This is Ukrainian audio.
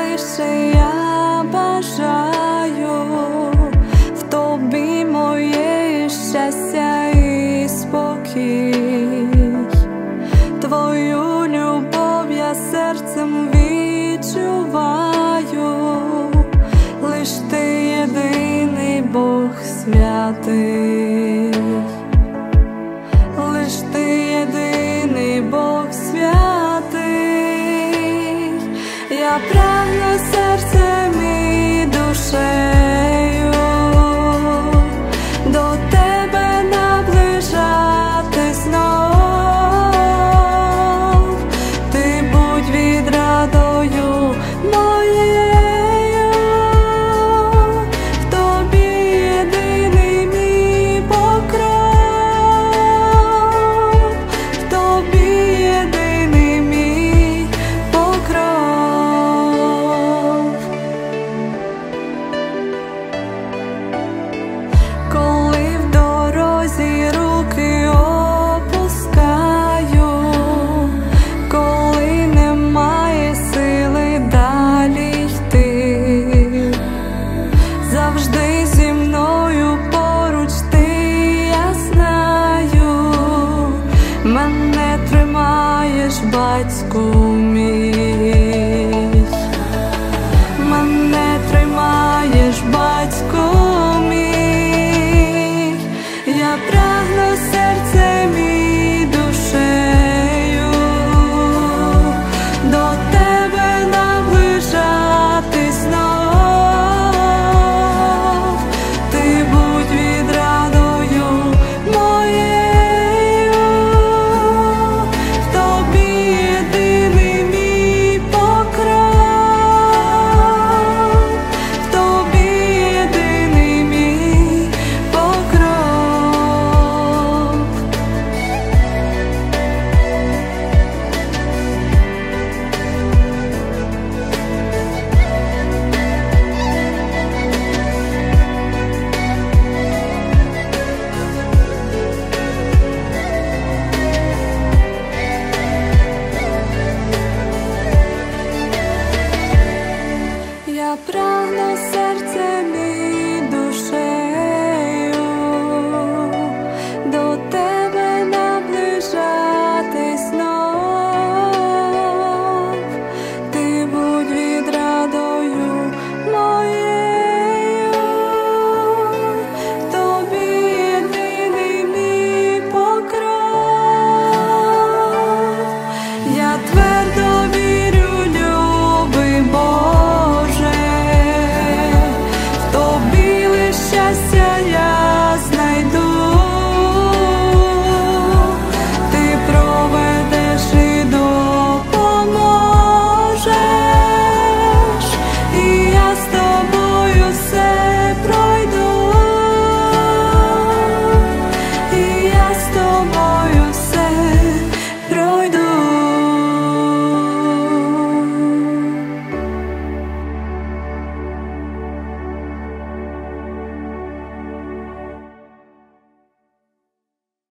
лише я бажаю, в тобі моє щастя і спокій. Твою любов я серцем відчуваю, лиш ти єдиний Бог святий, лиш ти єдиний Бог святий. Я прагну серцем і душею до тебе наближатись знов. Ти будь відрадою моєю, в тобі єдиний мій покров, в тобі єдиний мій покров. Коли в дорозі руки опускаю, коли немає сили далі йти, завжди зі мною поруч ти, я знаю, мене тримаєш, батьку мій.